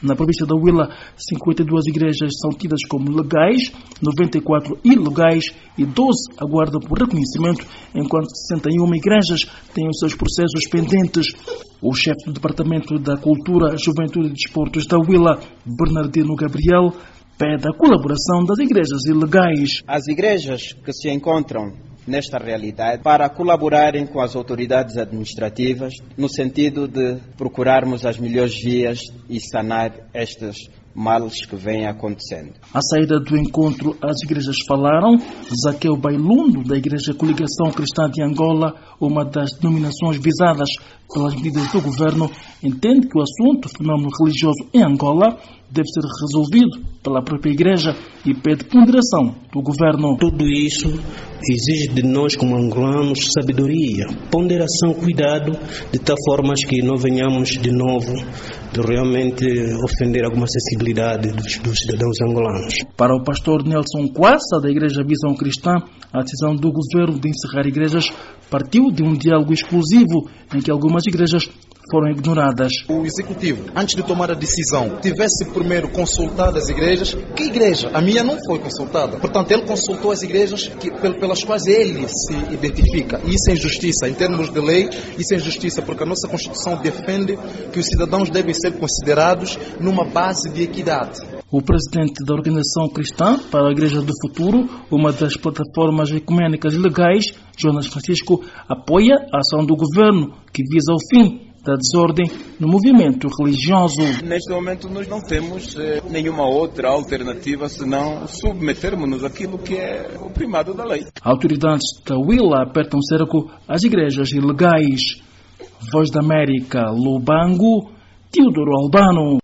Na província da Huila, 52 igrejas são tidas como legais, 94 ilegais e 12 aguardam por reconhecimento, enquanto 61 igrejas têm os seus processos pendentes. O chefe do Departamento da Cultura, Juventude e Desportos da Huila, Bernardino Gabriel, pede a colaboração das igrejas ilegais. As igrejas que se encontram nesta realidade para colaborarem com as autoridades administrativas no sentido de procurarmos as melhores vias e sanar estes males que vêm acontecendo. À saída do encontro, as igrejas falaram. Zaqueu Bailundo, da Igreja Coligação Cristã de Angola, uma das denominações visadas pelas medidas do governo, entende que o assunto fenómeno religioso em Angola deve ser resolvido pela própria igreja e pede ponderação do governo. Tudo isso exige de nós como angolanos sabedoria, ponderação, cuidado, de tal forma que não venhamos de novo de realmente ofender alguma sensibilidade dos cidadãos angolanos. Para o pastor Nelson Quassa, da Igreja Visão Cristã, a decisão do governo de encerrar igrejas partiu de um diálogo exclusivo em que algumas igrejas foram ignoradas. O executivo, antes de tomar a decisão, tivesse primeiro consultado as igrejas. Que igreja? A minha não foi consultada. Portanto, ele consultou as igrejas pelas quais ele se identifica. E isso é injustiça. Em termos de lei, isso é injustiça, porque a nossa Constituição defende que os cidadãos devem ser considerados numa base de equidade. O presidente da Organização Cristã para a Igreja do Futuro, uma das plataformas ecumênicas legais, Jonas Francisco, apoia a ação do governo que visa o fim da desordem no movimento religioso. Neste momento nós não temos nenhuma outra alternativa senão submetermos-nos àquilo que é o primado da lei. Autoridades da Huila apertam cerco às igrejas ilegais. Voz da América, Lubango, Teodoro Albano.